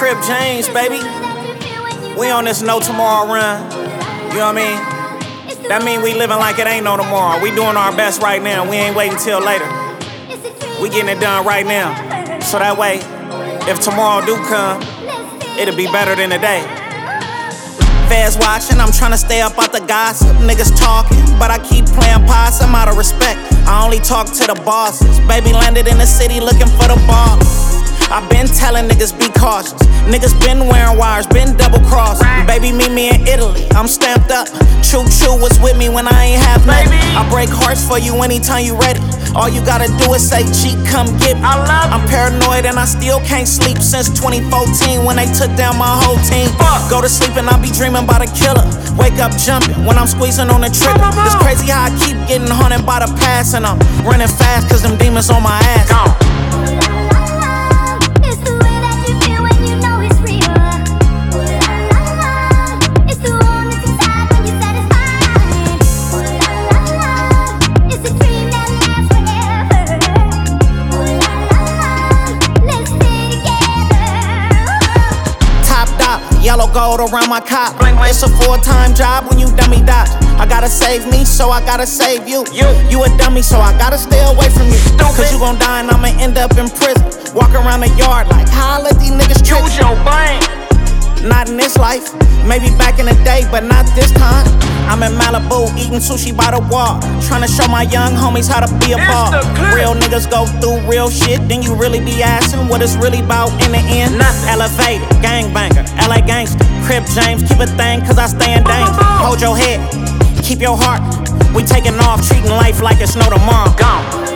Crip James, baby. We on this no tomorrow run. You know what I mean? That mean we living like it ain't no tomorrow. We doing our best right now. We ain't waiting till later. We getting it done right now. So that way, if tomorrow do come, it'll be better than today. Feds watching, I'm tryna stay up out the gossip. Niggas talking, but I keep playing possum out of respect. I only talk to the bosses. Baby landed in the city looking for the ball. I been telling niggas be cautious. Niggas been wearing wires, been double crossed. Baby, meet me in Italy, I'm stamped up. Choo choo was with me when I ain't have nothing. I break hearts for you anytime you ready. All you gotta do is say, G, come get me. I'm paranoid and I still can't sleep since 2014 when they took down my whole team. Go to sleep and I be dreaming about a killer. Wake up jumping when I'm squeezing on the trigger. It's crazy how I keep getting haunted by the past, and I'm running fast cause them demons on my ass. Yellow gold around my cop. It's a full-time job when you dummy dodge. I gotta save me, so I gotta save you. You a dummy, so I gotta stay away from you. Cause you gon' die and I'ma end up in prison. Walk around the yard like, how I let these niggas trick use your brain. Not in this life, maybe back in the day, but not this time. I'm in Malibu, eating sushi by the wall, trying to show my young homies how to be a ball. Real niggas go through real shit, then you really be asking what it's really about in the end. Elevated, gangbanger, LA gangster, Crip James, keep a thing cause I stay in danger. Hold your head, keep your heart. We taking off, treating life like it's no tomorrow. Gone.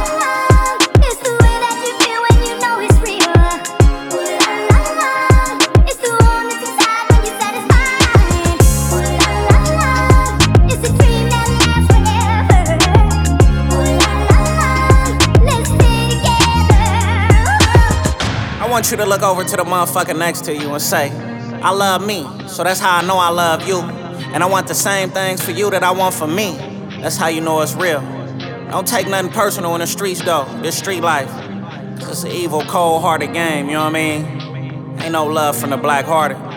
I want you to look over to the motherfucker next to you and say, I love me, so that's how I know I love you. And I want the same things for you that I want for me. That's how you know it's real. Don't take nothing personal in the streets though, this street life. It's an evil, cold-hearted game, you know what I mean? Ain't no love from the black-hearted.